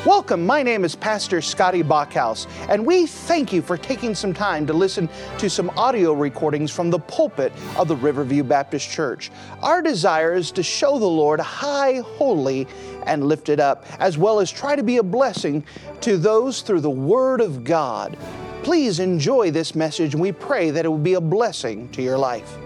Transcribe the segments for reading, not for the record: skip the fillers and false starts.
Welcome, my name is Pastor Scotty Bachhaus, and we thank you for taking some time to listen to some audio recordings from the pulpit of the Riverview Baptist Church. Our desire is to show the Lord high, holy, and lifted up, as well as try to be a blessing to those through the Word of God. Please enjoy this message, and we pray that it will be a blessing to your life.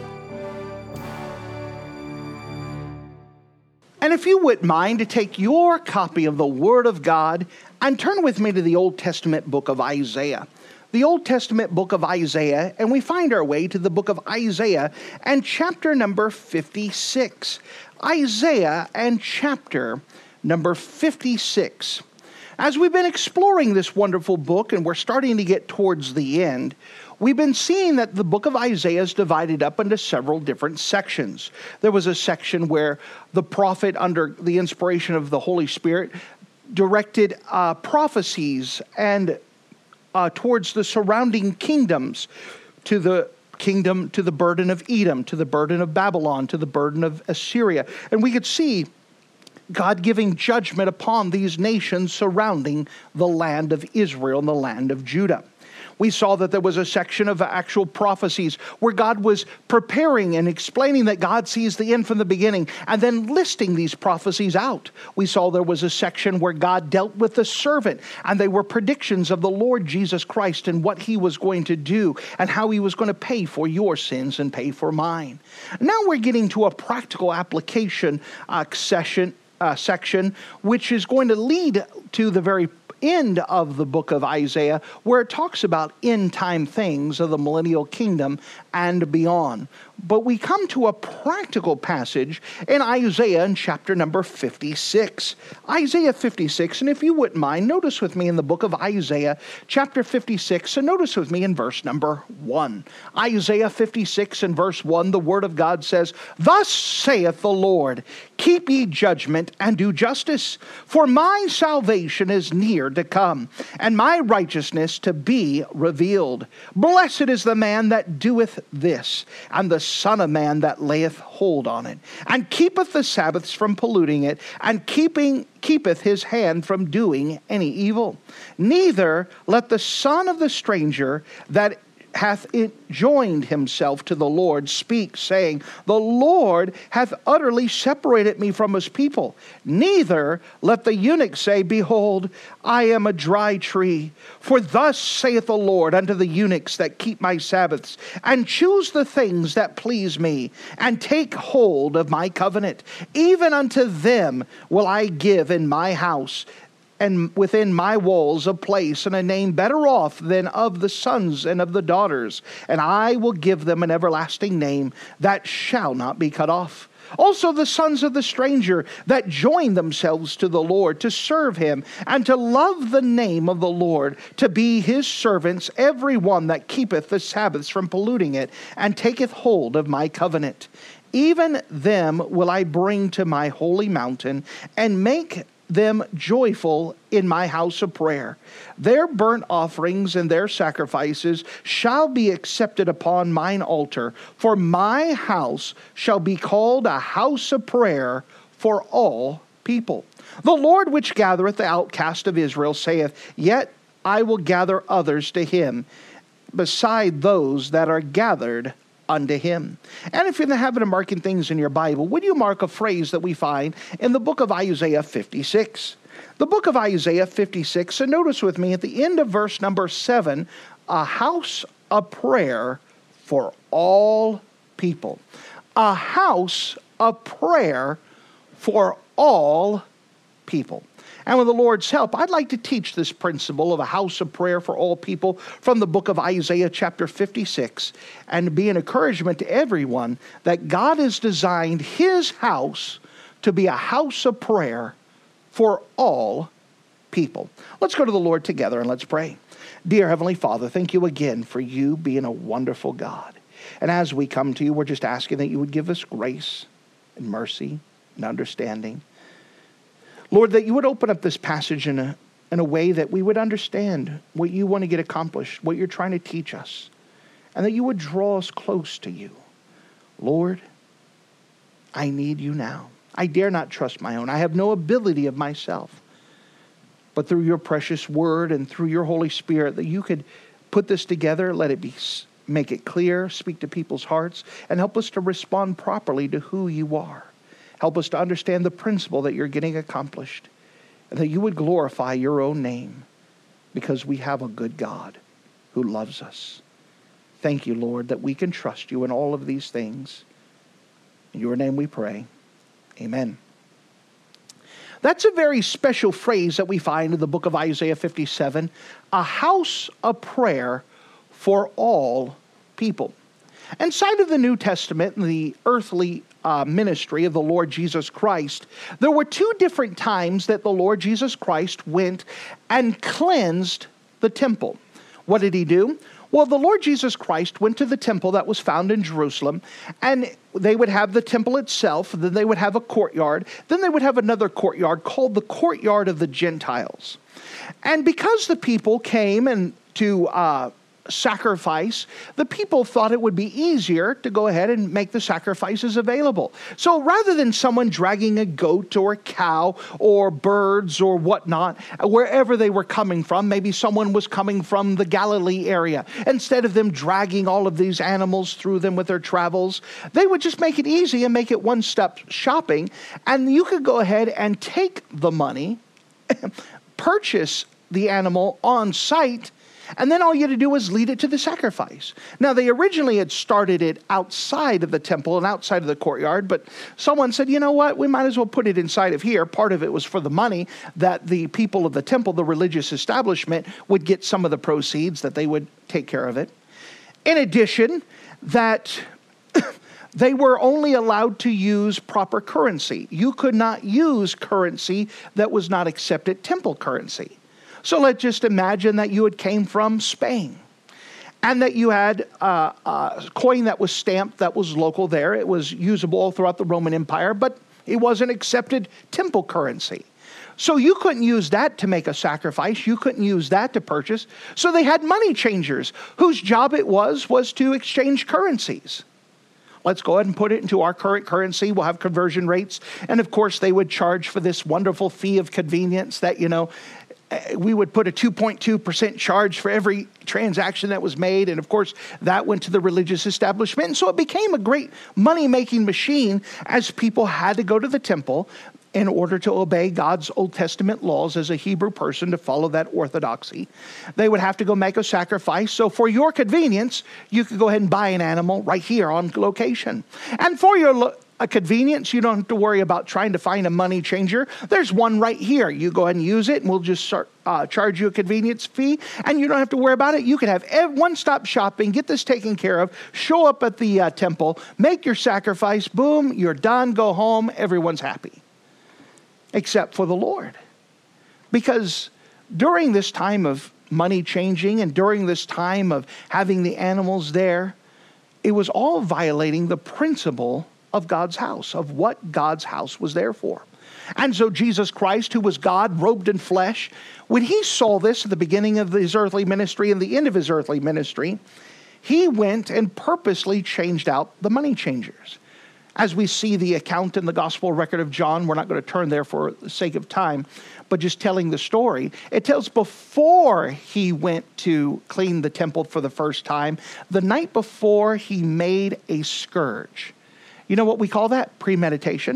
And if you wouldn't mind to take your copy of the Word of God and turn with me to the Old Testament book of Isaiah. The Old Testament book of Isaiah, and we find our way to the book of Isaiah and chapter number 56. Isaiah and chapter number 56. As we've been exploring this wonderful book, and we're starting to get towards the end, we've been seeing that the book of Isaiah is divided up into several different sections. There was a section where the prophet, under the inspiration of the Holy Spirit, directed prophecies and towards the surrounding kingdoms, to the kingdom, to the burden of Edom, to the burden of Babylon, to the burden of Assyria. And we could see God giving judgment upon these nations surrounding the land of Israel and the land of Judah. We saw that there was a section of actual prophecies where God was preparing and explaining that God sees the end from the beginning and then listing these prophecies out. We saw there was a section where God dealt with the servant, and they were predictions of the Lord Jesus Christ and what he was going to do and how he was going to pay for your sins and pay for mine. Now we're getting to a practical application section, which is going to lead to the very end of the book of Isaiah, where it talks about end time things of the millennial kingdom and beyond. But we come to a practical passage in Isaiah in chapter number 56. Isaiah 56, and if you wouldn't mind, notice with me in the book of Isaiah, chapter 56, and notice with me in verse number 1. Isaiah 56 and verse 1, the word of God says, "Thus saith the Lord, keep ye judgment and do justice, for my salvation is near to come, and my righteousness to be revealed. Blessed is the man that doeth this, and the Son of Man that layeth hold on it, and keepeth the Sabbaths from polluting it, and keepeth his hand from doing any evil. Neither let the son of the stranger that hath joined himself to the Lord speak, saying, The Lord hath utterly separated me from his people. Neither let the eunuch say, Behold, I am a dry tree. For thus saith the Lord unto the eunuchs that keep my Sabbaths, and choose the things that please me, and take hold of my covenant. Even unto them will I give in my house, and within my walls a place and a name better off than of the sons and of the daughters. And I will give them an everlasting name that shall not be cut off. Also the sons of the stranger that join themselves to the Lord to serve him and to love the name of the Lord, to be his servants, every one that keepeth the Sabbaths from polluting it, and taketh hold of my covenant. Even them will I bring to my holy mountain, and make them joyful in my house of prayer. Their burnt offerings and their sacrifices shall be accepted upon mine altar, for my house shall be called a house of prayer for all people. The Lord which gathereth the outcast of Israel saith, Yet I will gather others to him, beside those that are gathered unto him." And if you're in the habit of marking things in your Bible, would you mark a phrase that we find in the book of Isaiah 56? The book of Isaiah 56, and notice with me at the end of verse number 7, a house of prayer for all people. A house of prayer for all people. And with the Lord's help, I'd like to teach this principle of a house of prayer for all people from the book of Isaiah chapter 56, and to be an encouragement to everyone that God has designed his house to be a house of prayer for all people. Let's go to the Lord together and let's pray. Dear Heavenly Father, thank you again for you being a wonderful God. And as we come to you, we're just asking that you would give us grace and mercy and understanding. Lord, that you would open up this passage in a way that we would understand what you want to get accomplished, what you're trying to teach us, and that you would draw us close to you. Lord, I need you now. I dare not trust my own. I have no ability of myself. but through your precious word and through your Holy Spirit, that you could put this together, make it clear, speak to people's hearts, and help us to respond properly to who you are. Help us to understand the principle that you're getting accomplished, and that you would glorify your own name, because we have a good God who loves us. Thank you, Lord, that we can trust you in all of these things. In your name we pray. Amen. That's a very special phrase that we find in the book of Isaiah 57, a house of prayer for all people. Inside of the New Testament, in the earthly ministry of the Lord Jesus Christ, there were two different times that the Lord Jesus Christ went and cleansed the temple. What did he do? Well, the Lord Jesus Christ went to the temple that was found in Jerusalem, and they would have the temple itself, then they would have a courtyard, then they would have another courtyard called the courtyard of the Gentiles. And because the people came and to sacrifice, the people thought it would be easier to go ahead and make the sacrifices available. So rather than someone dragging a goat or a cow or birds or whatnot, wherever they were coming from, maybe someone was coming from the Galilee area, instead of them dragging all of these animals through them with their travels, they would just make it easy and make it one-step shopping, and you could go ahead and take the money, purchase the animal on site, and then all you had to do was lead it to the sacrifice. Now, they originally had started it outside of the temple and outside of the courtyard, but someone said, you know what, we might as well put it inside of here. Part of it was for the money that the people of the temple, the religious establishment, would get some of the proceeds, that they would take care of it. In addition, that they were only allowed to use proper currency. You could not use currency that was not accepted temple currency. So let's just imagine that you had came from Spain and that you had a coin that was stamped that was local there. It was usable all throughout the Roman Empire, but it wasn't accepted temple currency. So you couldn't use that to make a sacrifice. You couldn't use that to purchase. So they had money changers whose job it was to exchange currencies. Let's go ahead and put it into our current currency. We'll have conversion rates. And of course, they would charge for this wonderful fee of convenience that, we would put a 2.2% charge for every transaction that was made. And of course, that went to the religious establishment. And so it became a great money-making machine, as people had to go to the temple in order to obey God's Old Testament laws as a Hebrew person, to follow that orthodoxy. They would have to go make a sacrifice. So for your convenience, you could go ahead and buy an animal right here on location. And for your convenience, you don't have to worry about trying to find a money changer. There's one right here. You go ahead and use it, and we'll just charge you a convenience fee, and you don't have to worry about it. You can have one-stop shopping, get this taken care of, show up at the temple, make your sacrifice, boom, you're done, go home, everyone's happy. Except for the Lord. Because during this time of money changing and during this time of having the animals there, it was all violating the principle of God's house, of what God's house was there for. And so Jesus Christ, who was God robed in flesh, when he saw this at the beginning of his earthly ministry and the end of his earthly ministry, he went and purposely changed out the money changers. As we see the account in the gospel record of John, we're not going to turn there for the sake of time, but just telling the story, it tells before he went to clean the temple for the first time, the night before he made a scourge. You know what we call that? Premeditation.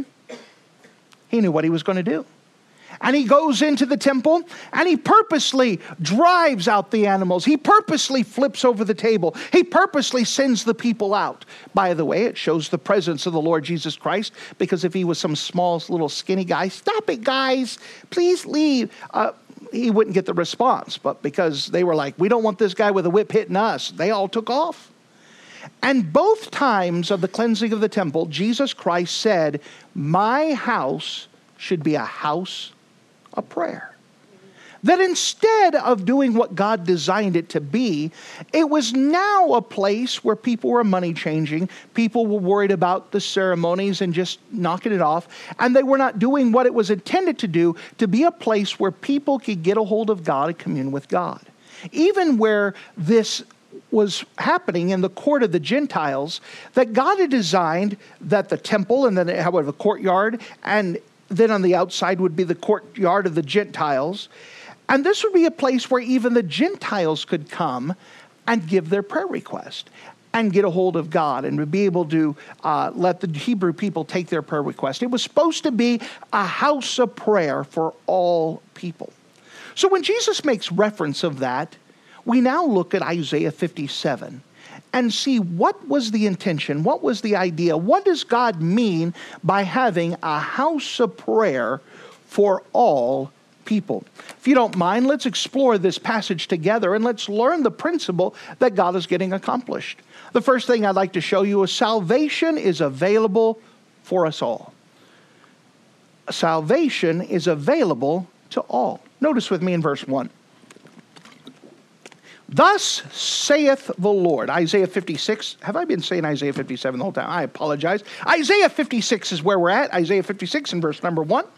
He knew what he was going to do. And he goes into the temple and he purposely drives out the animals. He purposely flips over the table. He purposely sends the people out. By the way, it shows the presence of the Lord Jesus Christ, because if he was some small little skinny guy, stop it guys, please leave, he wouldn't get the response. But because they were like, we don't want this guy with a whip hitting us, they all took off. And both times of the cleansing of the temple, Jesus Christ said, my house should be a house of prayer. That instead of doing what God designed it to be, it was now a place where people were money changing. People were worried about the ceremonies and just knocking it off. And they were not doing what it was intended to do, to be a place where people could get a hold of God and commune with God. Even where this was happening in the court of the Gentiles, that God had designed that the temple and then however the courtyard, and then on the outside would be the courtyard of the Gentiles. And this would be a place where even the Gentiles could come and give their prayer request and get a hold of God and would be able to let the Hebrew people take their prayer request. It was supposed to be a house of prayer for all people. So when Jesus makes reference of that, we now look at Isaiah 57 and see what was the intention, what was the idea, what does God mean by having a house of prayer for all people. If you don't mind, let's explore this passage together and let's learn the principle that God is getting accomplished. The first thing I'd like to show you is salvation is available for us all. Salvation is available to all. Notice with me in verse 1. Thus saith the Lord. Isaiah 56. Have I been saying Isaiah 57 the whole time? I apologize. Isaiah 56 is where we're at. Isaiah 56 in verse number 1.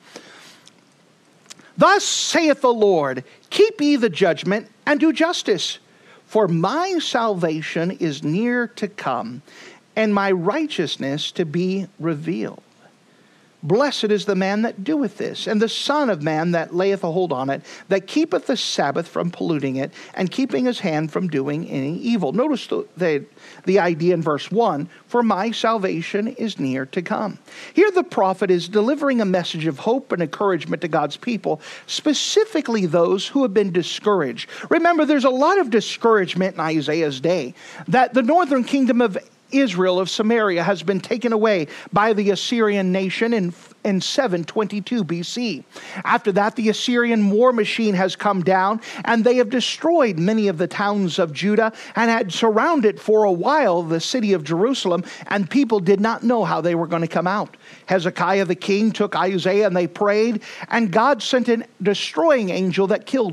Thus saith the Lord, keep ye the judgment and do justice, for my salvation is near to come, and my righteousness to be revealed. Blessed is the man that doeth this, and the son of man that layeth a hold on it, that keepeth the Sabbath from polluting it, and keeping his hand from doing any evil. Notice the idea in verse 1, for my salvation is near to come. Here the prophet is delivering a message of hope and encouragement to God's people, specifically those who have been discouraged. Remember, there's a lot of discouragement in Isaiah's day, that the northern kingdom of Israel of Samaria has been taken away by the Assyrian nation in 722 BC. After that, the Assyrian war machine has come down, and they have destroyed many of the towns of Judah and had surrounded for a while the city of Jerusalem, and people did not know how they were going to come out. Hezekiah the king took Isaiah and they prayed, and God sent a destroying angel that killed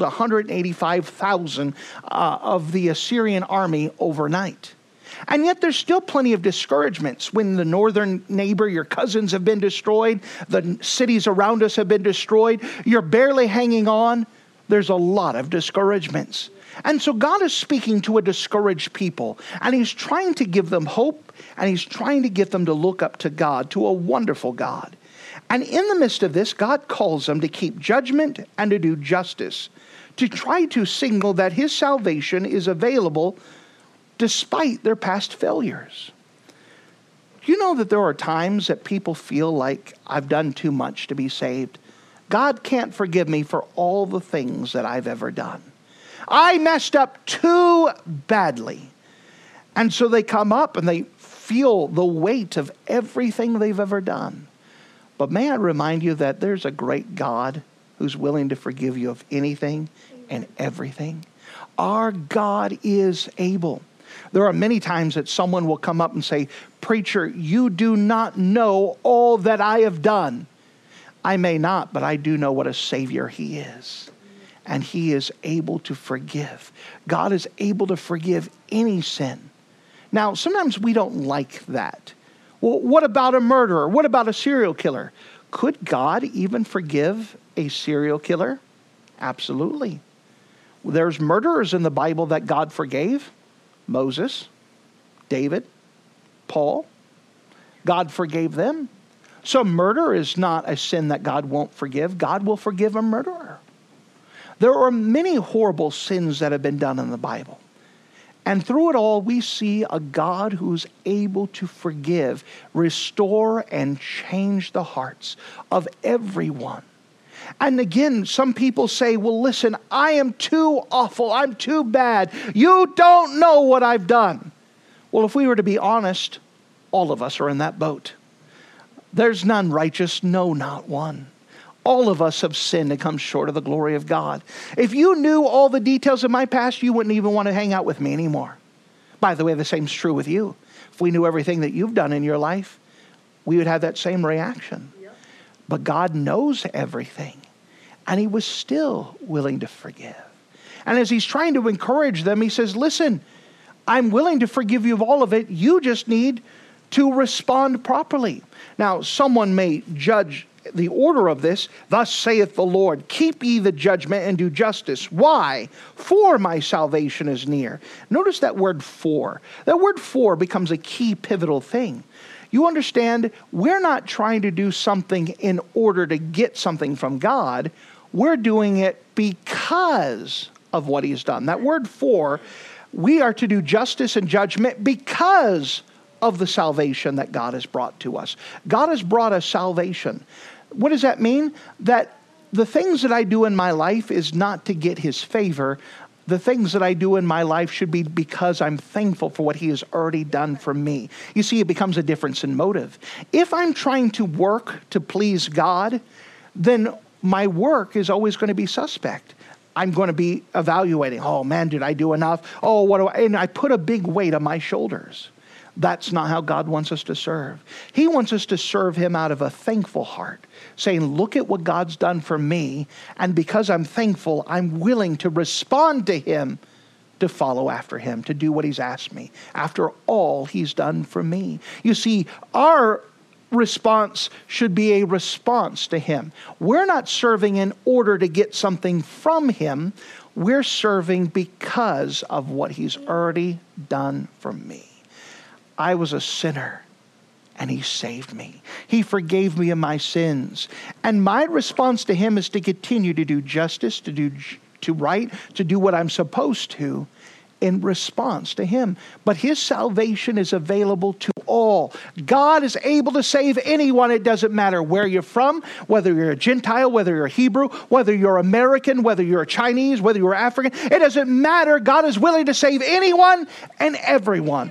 185,000 of the Assyrian army overnight. And yet there's still plenty of discouragements when the northern neighbor, your cousins, have been destroyed. The cities around us have been destroyed. You're barely hanging on. There's a lot of discouragements. And so God is speaking to a discouraged people. And he's trying to give them hope. And he's trying to get them to look up to God, to a wonderful God. And in the midst of this, God calls them to keep judgment and to do justice. To try to signal that his salvation is available despite their past failures. You know that there are times that people feel like I've done too much to be saved. God can't forgive me for all the things that I've ever done. I messed up too badly. And so they come up and they feel the weight of everything they've ever done. But may I remind you that there's a great God who's willing to forgive you of anything and everything. Our God is able. There are many times that someone will come up and say, preacher, you do not know all that I have done. I may not, but I do know what a Savior he is. And he is able to forgive. God is able to forgive any sin. Now, sometimes we don't like that. Well, what about a murderer? What about a serial killer? Could God even forgive a serial killer? Absolutely. There's murderers in the Bible that God forgave. Moses, David, Paul. God forgave them. So murder is not a sin that God won't forgive. God will forgive a murderer. There are many horrible sins that have been done in the Bible. And through it all, we see a God who's able to forgive, restore, and change the hearts of everyone. And again, some people say, well, listen, I am too awful. I'm too bad. You don't know what I've done. Well, if we were to be honest, all of us are in that boat. There's none righteous, no, not one. All of us have sinned and come short of the glory of God. If you knew all the details of my past, you wouldn't even want to hang out with me anymore. By the way, the same's true with you. If we knew everything that you've done in your life, we would have that same reaction. Yep. But God knows everything. And he was still willing to forgive. And as he's trying to encourage them, he says, listen, I'm willing to forgive you of all of it. You just need to respond properly. Now, someone may judge the order of this. Thus saith the Lord, keep ye the judgment and do justice. Why? For my salvation is near. Notice that word for. That word for becomes a key pivotal thing. You understand, we're not trying to do something in order to get something from God. We're doing it because of what he's done. That word for, we are to do justice and judgment because of the salvation that God has brought to us. God has brought us salvation. What does that mean? That the things that I do in my life is not to get his favor. The things that I do in my life should be because I'm thankful for what he has already done for me. You see, it becomes a difference in motive. If I'm trying to work to please God, then my work is always going to be suspect. I'm going to be evaluating, oh man, did I do enough? Oh, what do I? And I put a big weight on my shoulders. That's not how God wants us to serve. He wants us to serve him out of a thankful heart, saying, look at what God's done for me, and because I'm thankful, I'm willing to respond to him, to follow after him, to do what he's asked me, after all he's done for me. You see, our response should be a response to him. We're not serving in order to get something from him. We're serving because of what he's already done for me. I was a sinner, and he saved me. He forgave me of my sins. And my response to him is to continue to do justice, to do right, to do what I'm supposed to in response to him. But his salvation is available to all. God is able to save anyone. It doesn't matter where you're from, whether you're a Gentile, whether you're a Hebrew, whether you're American, whether you're a Chinese, whether you're African. It doesn't matter. God is willing to save anyone and everyone.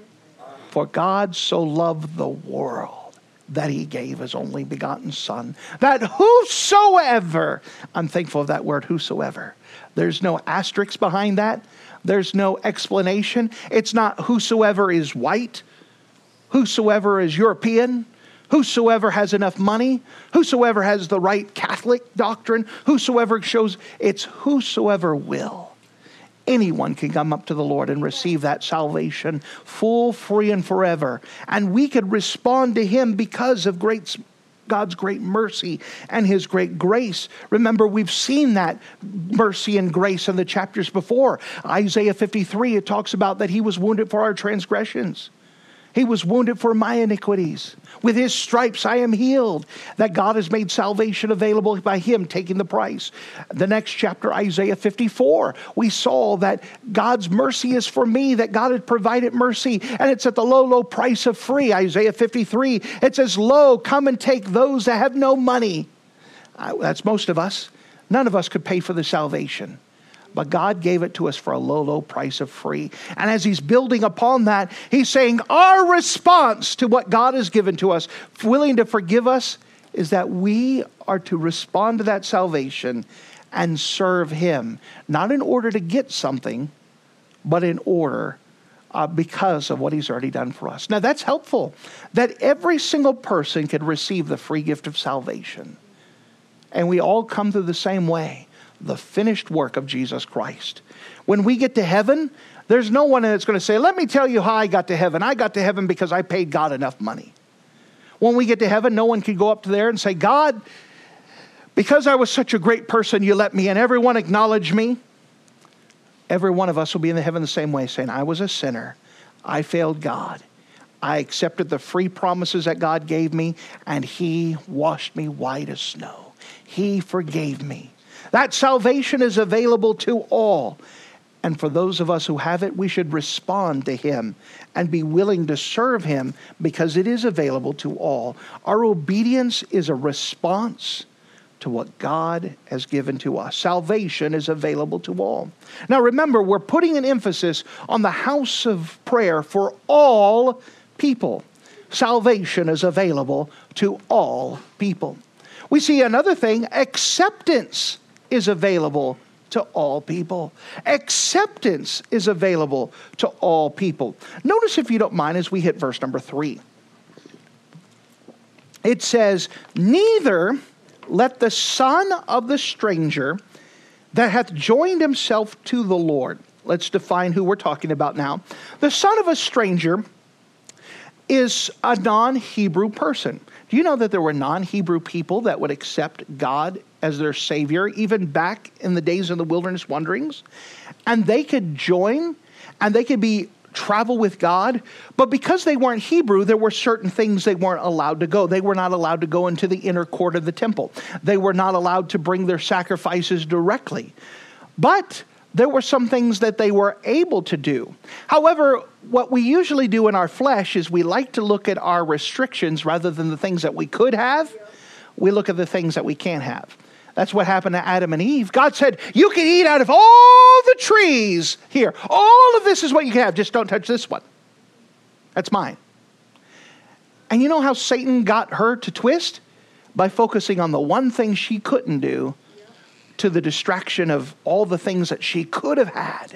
For God so loved the world that he gave his only begotten Son, that whosoever, I'm thankful of that word, whosoever. There's no asterisk behind that. There's no explanation. It's not whosoever is white, whosoever is European, whosoever has enough money, whosoever has the right Catholic doctrine, whosoever shows, it's whosoever will. Anyone can come up to the Lord and receive that salvation, full, free, and forever. And we could respond to him because of God's great mercy and his great grace. Remember, we've seen that mercy and grace in the chapters before. Isaiah 53, it talks about that he was wounded for our transgressions. He was wounded for my iniquities. With his stripes I am healed. That God has made salvation available by him taking the price. The next chapter, Isaiah 54, we saw that God's mercy is for me, that God had provided mercy, and it's at the low, low price of free. Isaiah 53, it says, lo, come and take those that have no money. That's most of us. None of us could pay for the salvation. But God gave it to us for a low, low price of free. And as he's building upon that, he's saying our response to what God has given to us, willing to forgive us, is that we are to respond to that salvation and serve him. Not in order to get something, but in order because of what he's already done for us. Now that's helpful, that every single person can receive the free gift of salvation. And we all come through the same way. The finished work of Jesus Christ. When we get to heaven, there's no one that's going to say, let me tell you how I got to heaven. I got to heaven because I paid God enough money. When we get to heaven, no one can go up to there and say, God, because I was such a great person, you let me in. Everyone acknowledge me. Every one of us will be in the heaven the same way, saying, I was a sinner. I failed God. I accepted the free promises that God gave me, and he washed me white as snow. He forgave me. That salvation is available to all. And for those of us who have it, we should respond to him and be willing to serve him because it is available to all. Our obedience is a response to what God has given to us. Salvation is available to all. Now remember, we're putting an emphasis on the house of prayer for all people. Salvation is available to all people. We see another thing, acceptance is available to all people. Acceptance is available to all people. Notice, if you don't mind, as we hit verse number 3. It says, neither let the son of the stranger that hath joined himself to the Lord. Let's define who we're talking about now. The son of a stranger is a non-Hebrew person. Do you know that there were non-Hebrew people that would accept God as their Savior, even back in the days of the wilderness wanderings? And they could join, and they could be travel with God. But because they weren't Hebrew, there were certain things they weren't allowed to go. They were not allowed to go into the inner court of the temple. They were not allowed to bring their sacrifices directly. But there were some things that they were able to do. However, what we usually do in our flesh is we like to look at our restrictions rather than the things that we could have. We look at the things that we can't have. That's what happened to Adam and Eve. God said, you can eat out of all the trees here. All of this is what you can have. Just don't touch this one. That's mine. And you know how Satan got her to twist? By focusing on the one thing she couldn't do, to the distraction of all the things that she could have had.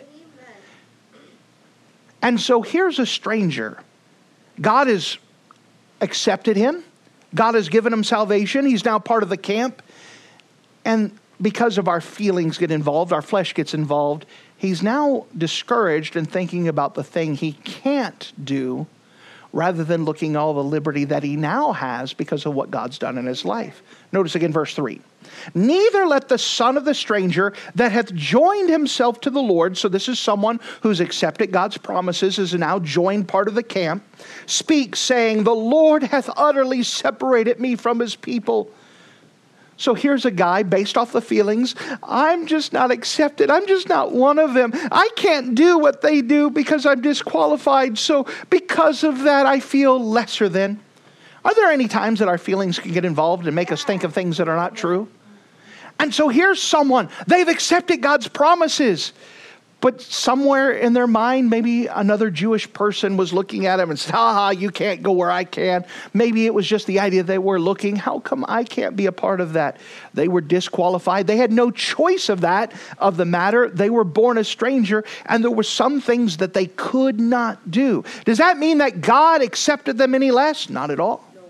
And so here's a stranger. God has accepted him. God has given him salvation. He's now part of the camp. And because of our feelings get involved, our flesh gets involved, he's now discouraged and thinking about the thing he can't do rather than looking at all the liberty that he now has because of what God's done in his life. Notice again verse 3. Neither let the son of the stranger that hath joined himself to the Lord, so this is someone who's accepted God's promises, is now joined part of the camp, speak, saying, the Lord hath utterly separated me from his people. So here's a guy based off the feelings. I'm just not accepted. I'm just not one of them. I can't do what they do because I'm disqualified. So because of that, I feel lesser than. Are there any times that our feelings can get involved and make us think of things that are not true? And so here's someone, they've accepted God's promises. But somewhere in their mind, maybe another Jewish person was looking at him and said, you can't go where I can. Maybe it was just the idea they were looking, how come I can't be a part of that? They were disqualified. They had no choice of the matter. They were born a stranger, and there were some things that they could not do. Does that mean that God accepted them any less? Not at all. No.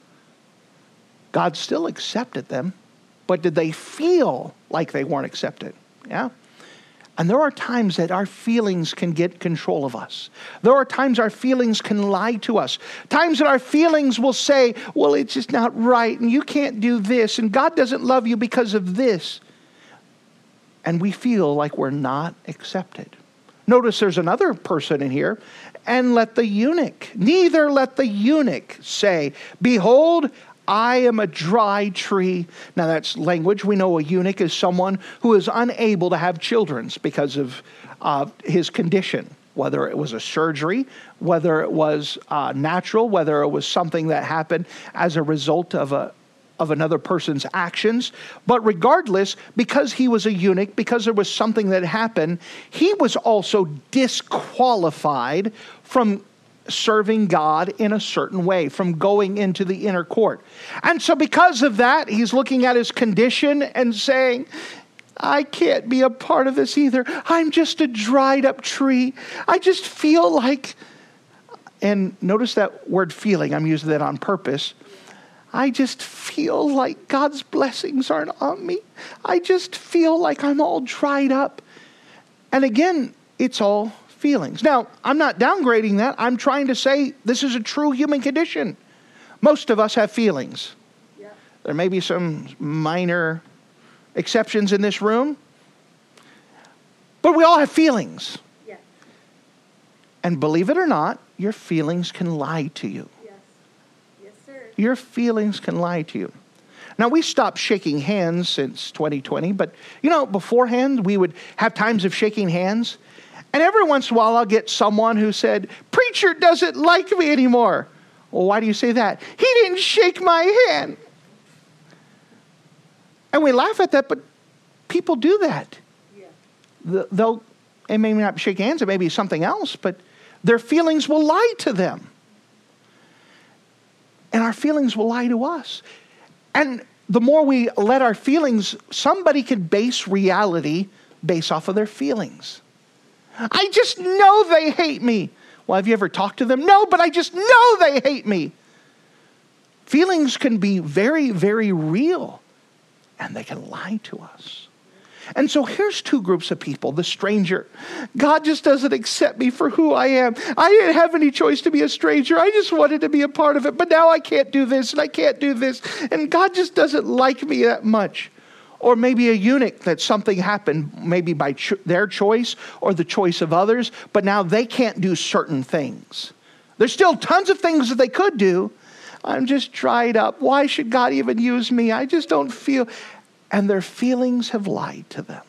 God still accepted them, but did they feel like they weren't accepted? Yeah. And there are times that our feelings can get control of us. There are times our feelings can lie to us. Times that our feelings will say, well, it's just not right, and you can't do this, and God doesn't love you because of this. And we feel like we're not accepted. Notice there's another person in here. And neither let the eunuch say, behold, I am a dry tree. Now that's language. We know a eunuch is someone who is unable to have children because of his condition, whether it was a surgery, whether it was natural, whether it was something that happened as a result of another person's actions. But regardless, because he was a eunuch, because there was something that happened, he was also disqualified from serving God in a certain way, from going into the inner court. And so because of that, he's looking at his condition and saying, I can't be a part of this either. I'm just a dried up tree. I just feel like, and notice that word feeling, I'm using that on purpose. I just feel like God's blessings aren't on me. I just feel like I'm all dried up. And again, it's all feelings. Now, I'm not downgrading that. I'm trying to say this is a true human condition. Most of us have feelings. Yeah. There may be some minor exceptions in this room, but we all have feelings. Yeah. And believe it or not, your feelings can lie to you. Yes. Yes, sir. Your feelings can lie to you. Now, we stopped shaking hands since 2020, but beforehand, we would have times of shaking hands. And every once in a while, I'll get someone who said, preacher doesn't like me anymore. Well, why do you say that? He didn't shake my hand. And we laugh at that, but people do that. Yeah. It may not shake hands, it may be something else, but their feelings will lie to them. And our feelings will lie to us. And the more we let our feelings, somebody can base reality based off of their feelings. I just know they hate me. Well, have you ever talked to them? No, but I just know they hate me. Feelings can be very, very real, and they can lie to us. And so here's two groups of people. The stranger. God just doesn't accept me for who I am. I didn't have any choice to be a stranger. I just wanted to be a part of it. But now I can't do this and I can't do this. And God just doesn't like me that much. Or maybe a eunuch that something happened, maybe by their choice or the choice of others, but now they can't do certain things. There's still tons of things that they could do. I'm just dried up. Why should God even use me? I just don't feel. And their feelings have lied to them.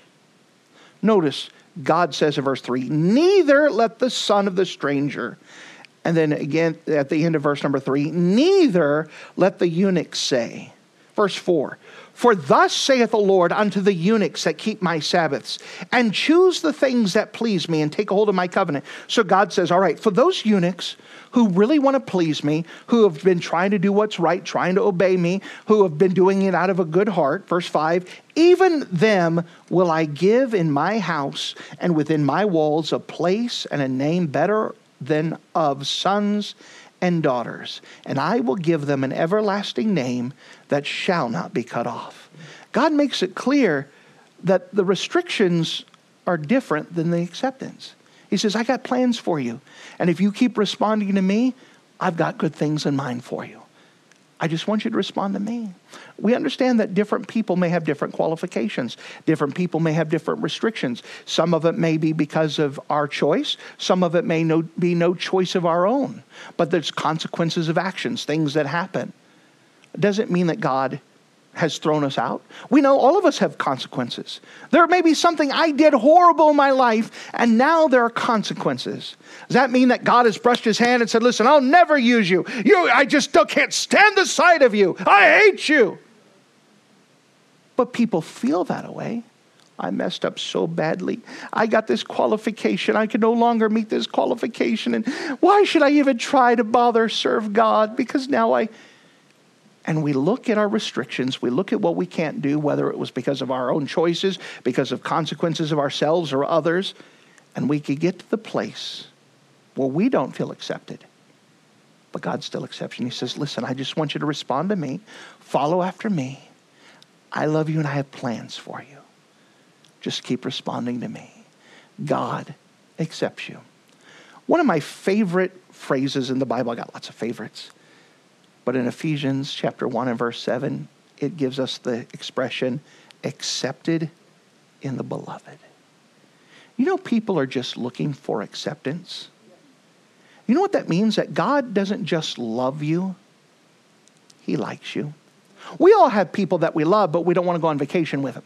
Notice, God says in verse 3, neither let the son of the stranger. And then again, at the end of verse number 3, neither let the eunuch say. Verse 4, for thus saith the Lord unto the eunuchs that keep my Sabbaths, and choose the things that please me, and take a hold of my covenant. So God says, all right, for those eunuchs who really want to please me, who have been trying to do what's right, trying to obey me, who have been doing it out of a good heart, verse 5, even them will I give in my house and within my walls a place and a name better than of sons and daughters, and I will give them an everlasting name that shall not be cut off. God makes it clear that the restrictions are different than the acceptance. He says, I got plans for you. And if you keep responding to me, I've got good things in mind for you. I just want you to respond to me. We understand that different people may have different qualifications. Different people may have different restrictions. Some of it may be because of our choice. Some of it may be no choice of our own. But there's consequences of actions, things that happen. It doesn't mean that God has thrown us out. We know all of us have consequences. There may be something I did horrible in my life, and now there are consequences. Does that mean that God has brushed his hand and said, listen, I'll never use you. I just still can't stand the sight of you. I hate you. But people feel that way. I messed up so badly. I got this qualification. I can no longer meet this qualification. And why should I even try to bother serve God? Because now And we look at our restrictions. We look at what we can't do, whether it was because of our own choices, because of consequences of ourselves or others. And we could get to the place where we don't feel accepted. But God still accepts you. And he says, listen, I just want you to respond to me. Follow after me. I love you and I have plans for you. Just keep responding to me. God accepts you. One of my favorite phrases in the Bible, I got lots of favorites. But in Ephesians chapter 1 and verse 7, it gives us the expression, accepted in the beloved. You know, people are just looking for acceptance. You know what that means? That God doesn't just love you. He likes you. We all have people that we love, but we don't want to go on vacation with them.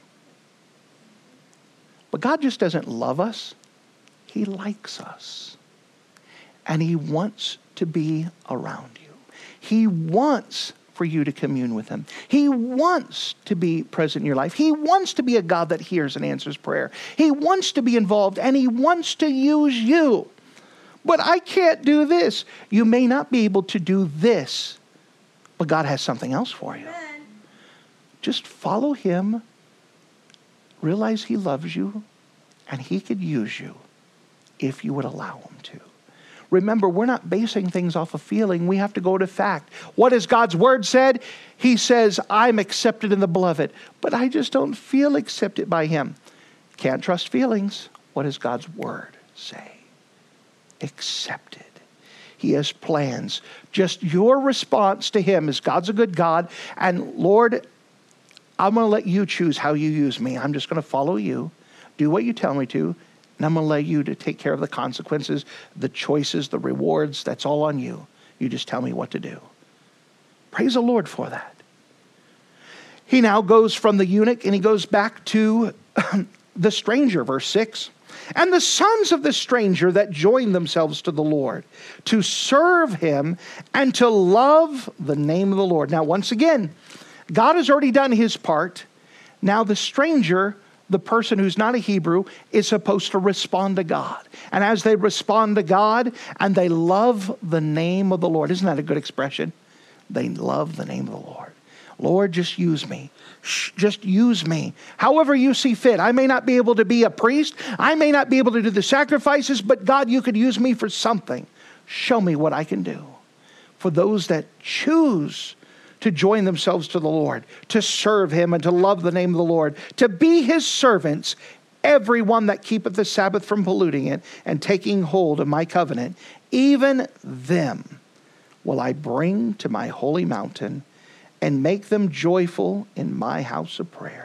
But God just doesn't love us. He likes us. And he wants to be around you. He wants for you to commune with him. He wants to be present in your life. He wants to be a God that hears and answers prayer. He wants to be involved, and he wants to use you. But I can't do this. You may not be able to do this, but God has something else for you. Amen. Just follow him. Realize he loves you, and he could use you if you would allow him to. Remember, we're not basing things off of feeling. We have to go to fact. What has God's word said? He says, I'm accepted in the beloved, but I just don't feel accepted by him. Can't trust feelings. What does God's word say? Accepted. He has plans. Just your response to him is, God's a good God, and Lord, I'm going to let you choose how you use me. I'm just going to follow you, do what you tell me to, and I'm going to let you to take care of the consequences, the choices, the rewards. That's all on you. You just tell me what to do. Praise the Lord for that. He now goes from the eunuch and he goes back to the stranger, verse 6. And the sons of the stranger that join themselves to the Lord, to serve him and to love the name of the Lord. Now, once again, God has already done his part. Now the stranger, the person who's not a Hebrew, is supposed to respond to God. And as they respond to God and they love the name of the Lord, isn't that a good expression? They love the name of the Lord. Lord, just use me. Just use me. However you see fit. I may not be able to be a priest. I may not be able to do the sacrifices, but God, you could use me for something. Show me what I can do. For those that choose to join themselves to the Lord, to serve him and to love the name of the Lord, to be his servants, everyone that keepeth the Sabbath from polluting it and taking hold of my covenant, even them will I bring to my holy mountain and make them joyful in my house of prayer.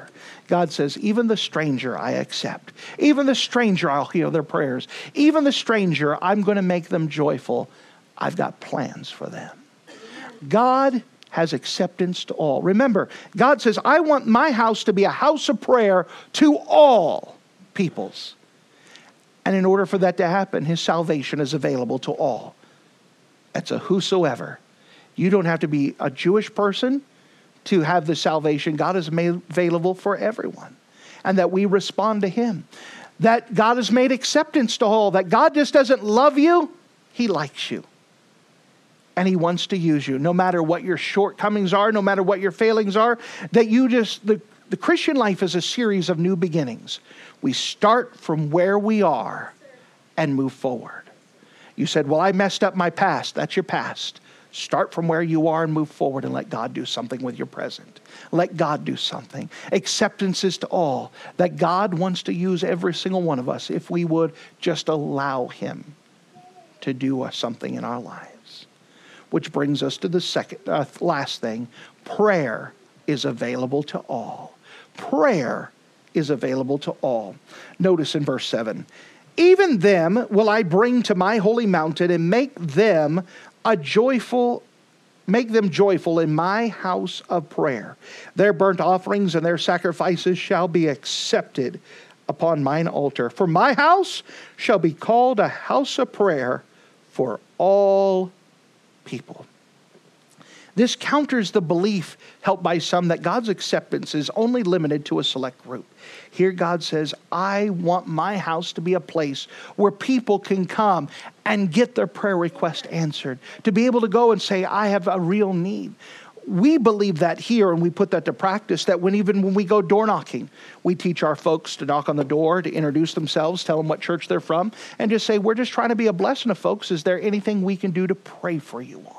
God says, even the stranger I accept. Even the stranger, I'll hear their prayers. Even the stranger, I'm going to make them joyful. I've got plans for them. God has acceptance to all. Remember, God says, I want my house to be a house of prayer to all peoples. And in order for that to happen, his salvation is available to all. That's a whosoever. You don't have to be a Jewish person to have the salvation. God has made available for everyone. And that we respond to him. That God has made acceptance to all. That God just doesn't love you. He likes you. And he wants to use you. No matter what your shortcomings are, no matter what your failings are, that you just, the Christian life is a series of new beginnings. We start from where we are and move forward. You said, well, I messed up my past. That's your past. Start from where you are and move forward and let God do something with your present. Let God do something. Acceptance is to all. That God wants to use every single one of us if we would just allow him to do something in our lives. Which brings us to the last thing. Prayer is available to all. Prayer is available to all. Notice in verse 7. Even them will I bring to my holy mountain and make them joyful in my house of prayer. Their burnt offerings and their sacrifices shall be accepted upon mine altar. For my house shall be called a house of prayer for all people. This counters the belief held by some that God's acceptance is only limited to a select group. Here God says, I want my house to be a place where people can come and get their prayer request answered. To be able to go and say, I have a real need. We believe that here, and we put that to practice, that even when we go door knocking, we teach our folks to knock on the door, to introduce themselves, tell them what church they're from, and just say, we're just trying to be a blessing to folks. Is there anything we can do to pray for you on?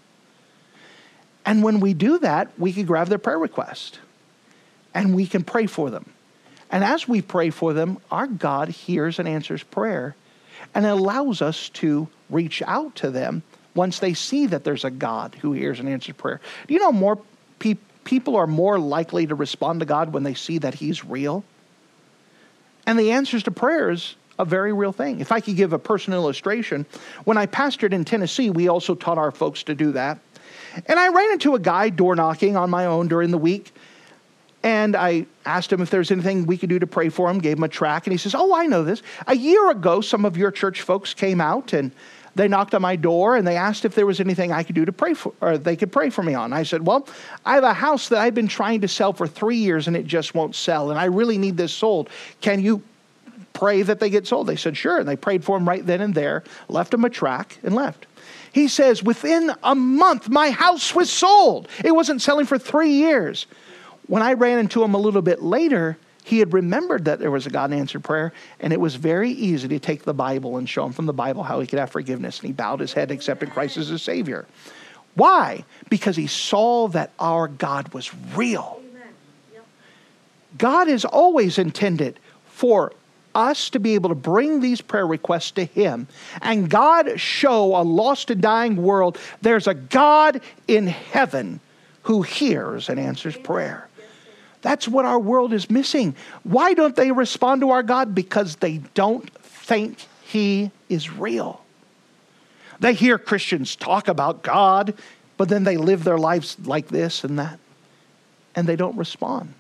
And when we do that, we can grab their prayer request, and we can pray for them. And as we pray for them, our God hears and answers prayer, and allows us to reach out to them once they see that there's a God who hears and answers prayer. Do you know more people are more likely to respond to God when they see that he's real? And the answers to prayer is a very real thing. If I could give a personal illustration, when I pastored in Tennessee, we also taught our folks to do that. And I ran into a guy door knocking on my own during the week. And I asked him if there's anything we could do to pray for him, gave him a tract. And he says, oh, I know this. A year ago, some of your church folks came out and they knocked on my door and they asked if there was anything I could do to pray for, or they could pray for me on. I said, well, I have a house that I've been trying to sell for 3 years and it just won't sell. And I really need this sold. Can you pray that they get sold? They said, sure. And they prayed for him right then and there, left him a tract and left. He says, within a month, my house was sold. It wasn't selling for 3 years. When I ran into him a little bit later, he had remembered that there was a God answered prayer, and it was very easy to take the Bible and show him from the Bible how he could have forgiveness. And he bowed his head and accepted Christ as his Savior. Why? Because he saw that our God was real. Yep. God is always intended for us to be able to bring these prayer requests to him, and God show a lost and dying world there's a God in heaven who hears and answers prayer. That's what our world is missing. Why don't they respond to our God? Because they don't think he is real. They hear Christians talk about God, but then they live their lives like this and that, and they don't respond.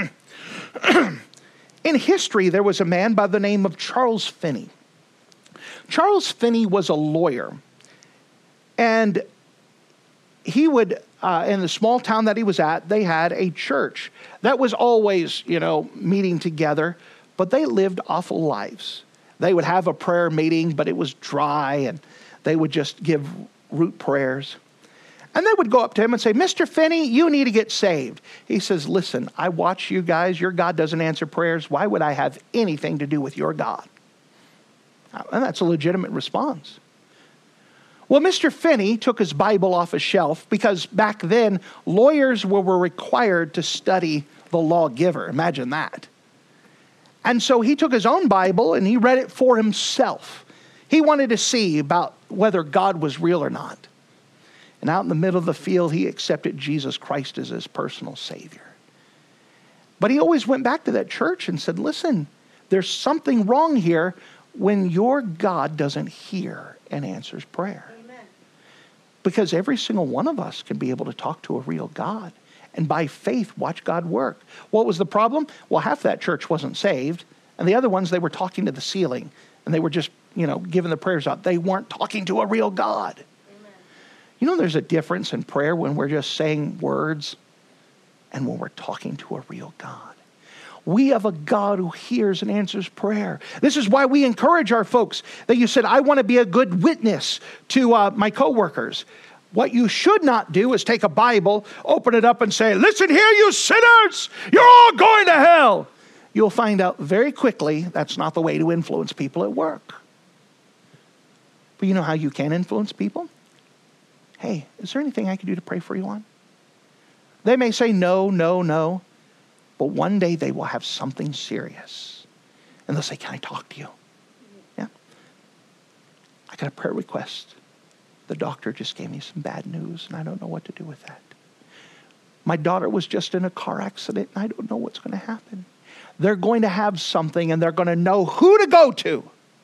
In history, there was a man by the name of Charles Finney. Charles Finney was a lawyer, and he would, in the small town that he was at, they had a church that was always, meeting together, but they lived awful lives. They would have a prayer meeting, but it was dry, and they would just give root prayers. And they would go up to him and say, Mr. Finney, you need to get saved. He says, listen, I watch you guys. Your God doesn't answer prayers. Why would I have anything to do with your God? And that's a legitimate response. Well, Mr. Finney took his Bible off a shelf because back then, lawyers were required to study the lawgiver. Imagine that. And so he took his own Bible and he read it for himself. He wanted to see about whether God was real or not. And out in the middle of the field, he accepted Jesus Christ as his personal Savior. But he always went back to that church and said, listen, there's something wrong here when your God doesn't hear and answers prayer. Amen. Because every single one of us can be able to talk to a real God and by faith watch God work. What was the problem? Well, half that church wasn't saved, and the other ones, they were talking to the ceiling, and they were just, giving the prayers out. They weren't talking to a real God. Amen. There's a difference in prayer when we're just saying words and when we're talking to a real God. We have a God who hears and answers prayer. This is why we encourage our folks that you said, I want to be a good witness to my coworkers. What you should not do is take a Bible, open it up and say, listen here, you sinners, you're all going to hell. You'll find out very quickly that's not the way to influence people at work. But you know how you can influence people? Hey, is there anything I can do to pray for you on? They may say no, no, no. But one day they will have something serious. And they'll say, can I talk to you? Yeah. I got a prayer request. The doctor just gave me some bad news, and I don't know what to do with that. My daughter was just in a car accident, and I don't know what's going to happen. They're going to have something, and they're going to know who to go to.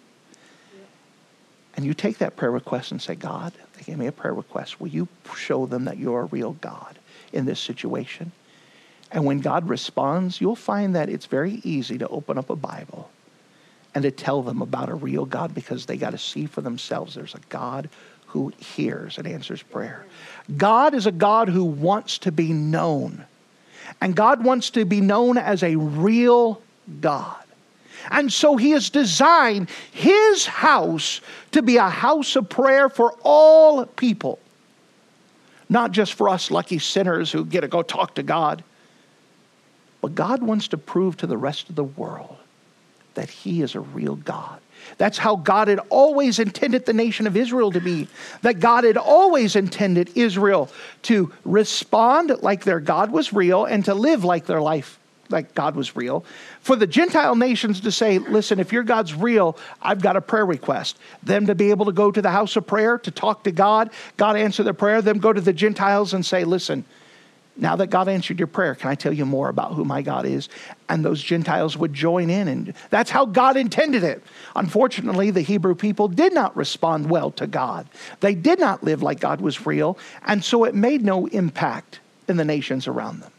And you take that prayer request and say, God, they gave me a prayer request. Will you show them that you're a real God in this situation? And when God responds, you'll find that it's very easy to open up a Bible and to tell them about a real God, because they got to see for themselves there's a God who hears and answers prayer. God is a God who wants to be known. And God wants to be known as a real God. And so he has designed his house to be a house of prayer for all people. Not just for us lucky sinners who get to go talk to God. But God wants to prove to the rest of the world that he is a real God. That's how God had always intended the nation of Israel to be. That God had always intended Israel to respond like their God was real and to live like their life like God was real. For the Gentile nations to say, listen, if your God's real, I've got a prayer request. Them to be able to go to the house of prayer, to talk to God, God answer their prayer, them go to the Gentiles and say, listen, now that God answered your prayer, can I tell you more about who my God is? And those Gentiles would join in, and that's how God intended it. Unfortunately, the Hebrew people did not respond well to God. They did not live like God was real, and so it made no impact in the nations around them.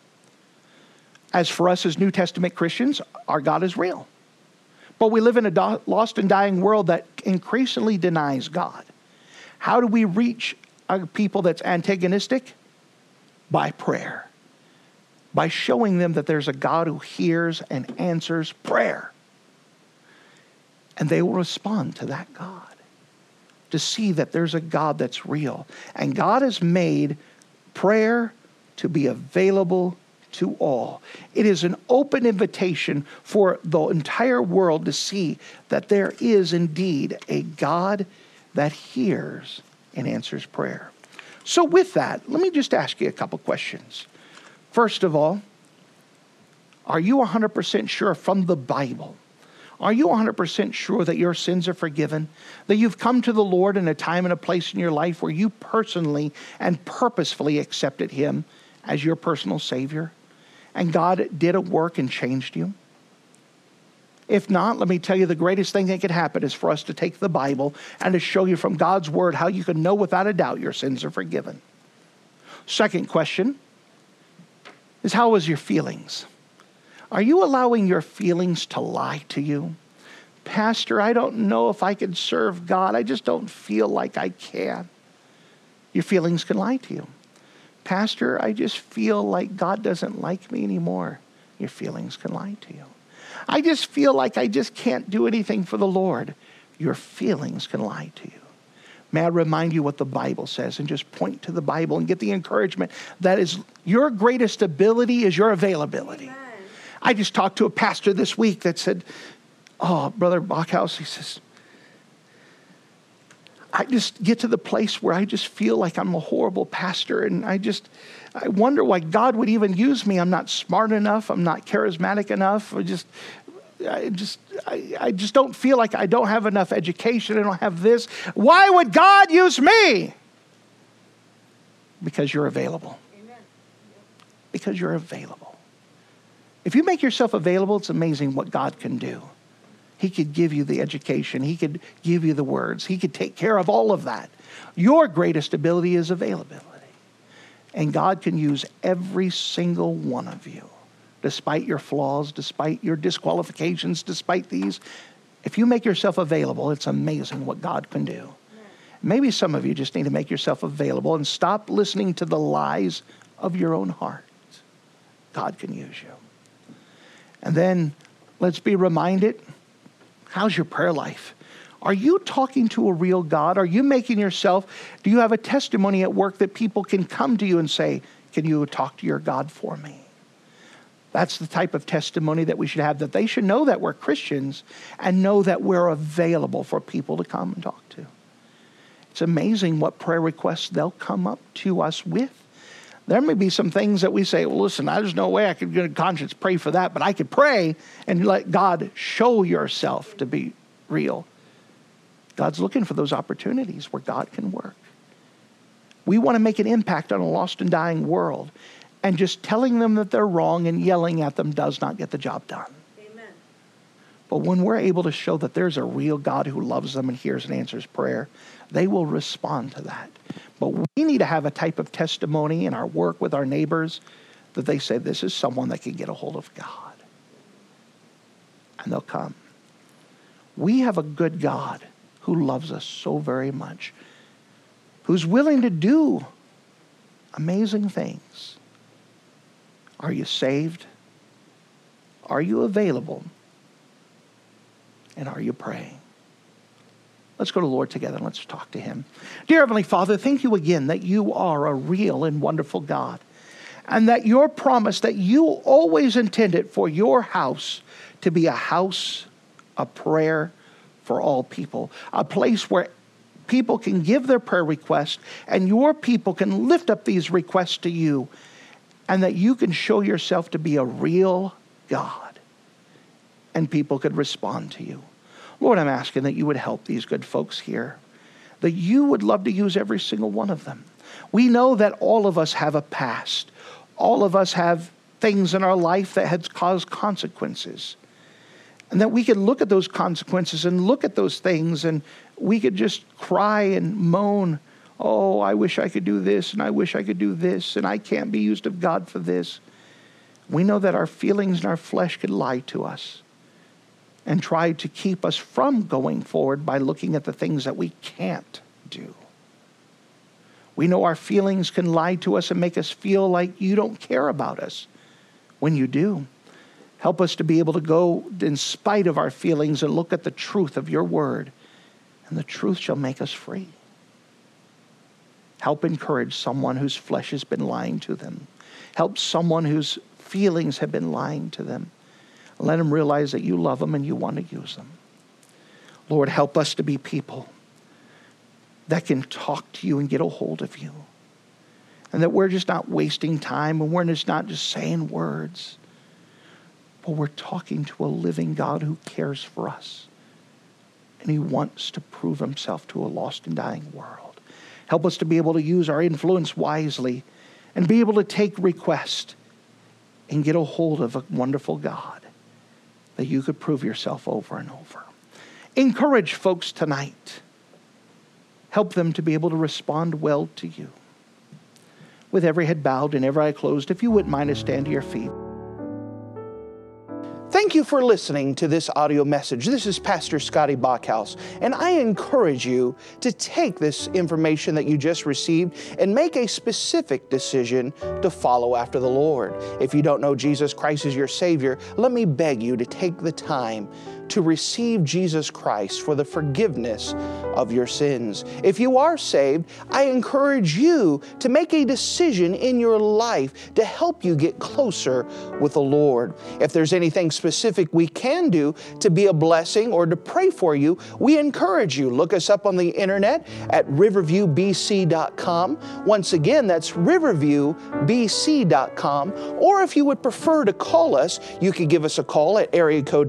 As for us as New Testament Christians, our God is real. But we live in a lost and dying world that increasingly denies God. How do we reach a people that's antagonistic? By prayer. By showing them that there's a God who hears and answers prayer. And they will respond to that God. To see that there's a God that's real. And God has made prayer to be available to all. It is an open invitation for the entire world to see that there is indeed a God that hears and answers prayer. So with that, let me just ask you a couple questions. First of all, are you 100% sure from the Bible? Are you 100% sure that your sins are forgiven? That you've come to the Lord in a time and a place in your life where you personally and purposefully accepted him as your personal Savior? And God did a work and changed you? If not, let me tell you, the greatest thing that could happen is for us to take the Bible and to show you from God's word how you can know without a doubt your sins are forgiven. Second question is, how is your feelings? Are you allowing your feelings to lie to you? Pastor, I don't know if I can serve God. I just don't feel like I can. Your feelings can lie to you. Pastor, I just feel like God doesn't like me anymore. Your feelings can lie to you. I just feel like I just can't do anything for the Lord. Your feelings can lie to you. May I remind you what the Bible says and just point to the Bible and get the encouragement that is your greatest ability is your availability. Amen. I just talked to a pastor this week that said, oh, Brother Bachhaus, he says, I just get to the place where I just feel like I'm a horrible pastor, and I wonder why God would even use me. I'm not smart enough. I'm not charismatic enough. I just don't feel like I don't have enough education. I don't have this. Why would God use me? Because you're available. Amen. Because you're available. If you make yourself available, it's amazing what God can do. He could give you the education. He could give you the words. He could take care of all of that. Your greatest ability is availability. And God can use every single one of you, despite your flaws, despite your disqualifications, despite these. If you make yourself available, it's amazing what God can do. Maybe some of you just need to make yourself available and stop listening to the lies of your own heart. God can use you. And then let's be reminded, how's your prayer life? Are you talking to a real God? Are you making yourself, do you have a testimony at work that people can come to you and say, can you talk to your God for me? That's the type of testimony that we should have, that they should know that we're Christians and know that we're available for people to come and talk to. It's amazing what prayer requests they'll come up to us with. There may be some things that we say, well, listen, there's no way I could get a conscience pray for that, but I could pray and let God show yourself to be real. God's looking for those opportunities where God can work. We want to make an impact on a lost and dying world, and just telling them that they're wrong and yelling at them does not get the job done. Amen. But when we're able to show that there's a real God who loves them and hears and answers prayer, they will respond to that. But we need to have a type of testimony in our work with our neighbors that they say, this is someone that can get a hold of God. And they'll come. We have a good God who loves us so very much, who's willing to do amazing things. Are you saved? Are you available? And are you praying? Let's go to the Lord together and let's talk to him. Dear Heavenly Father, thank you again that you are a real and wonderful God, and that your promise that you always intended for your house to be a house of prayer for all people, a place where people can give their prayer requests and your people can lift up these requests to you, and that you can show yourself to be a real God and people could respond to you. Lord, I'm asking that you would help these good folks here, that you would love to use every single one of them. We know that all of us have a past. All of us have things in our life that has caused consequences. And that we could look at those consequences and look at those things and we could just cry and moan, oh, I wish I could do this and I wish I could do this and I can't be used of God for this. We know that our feelings and our flesh could lie to us and try to keep us from going forward by looking at the things that we can't do. We know our feelings can lie to us and make us feel like you don't care about us when you do. Help us to be able to go in spite of our feelings and look at the truth of your word, and the truth shall make us free. Help encourage someone whose flesh has been lying to them. Help someone whose feelings have been lying to them. Let them realize that you love them and you want to use them. Lord, help us to be people that can talk to you and get a hold of you. And that we're just not wasting time and we're just not just saying words. But we're talking to a living God who cares for us. And he wants to prove himself to a lost and dying world. Help us to be able to use our influence wisely and be able to take request and get a hold of a wonderful God that you could prove yourself over and over. Encourage folks tonight. Help them to be able to respond well to you. With every head bowed and every eye closed, if you wouldn't mind to stand to your feet. Thank you for listening to this audio message. This is Pastor Scotty Bachhaus, and I encourage you to take this information that you just received and make a specific decision to follow after the Lord. If you don't know Jesus Christ as your Savior, let me beg you to take the time to receive Jesus Christ for the forgiveness of your sins. If you are saved, I encourage you to make a decision in your life to help you get closer with the Lord. If there's anything specific we can do to be a blessing or to pray for you, we encourage you. Look us up on the internet at riverviewbc.com. Once again, that's riverviewbc.com. Or if you would prefer to call us, you could give us a call at area code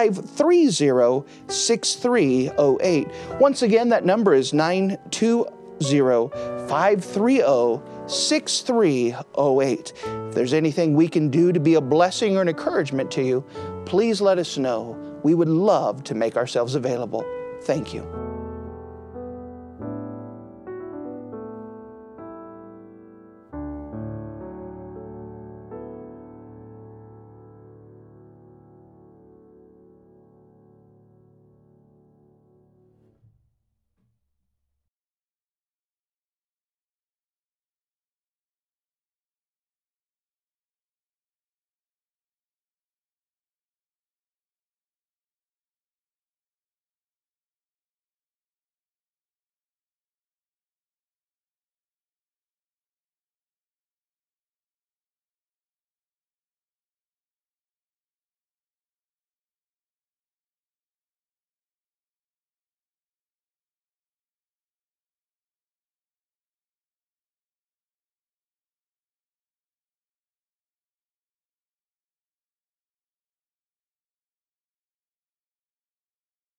920-530-6308. Once again, that number is 920 800-530-6308. If there's anything we can do to be a blessing or an encouragement to you, please let us know. We would love to make ourselves available. Thank you.